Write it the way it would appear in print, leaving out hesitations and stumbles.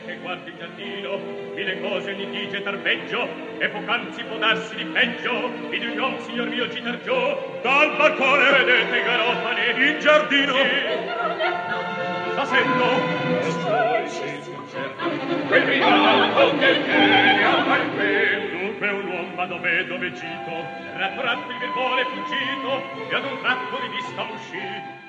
che guardi il giardino, mille cose gli dice tarpeggio, e poc'anzi può darsi di peggio. Vidi un uomo, signor mio, gitar giù, dal balcone, vedete i garofani, in giardino. La sento, si sconcerta, quel grido che tiene a palme. Dunque un uomo, ma dove gito, ratto il verbone fuggito, e ad un tratto di vista uscì.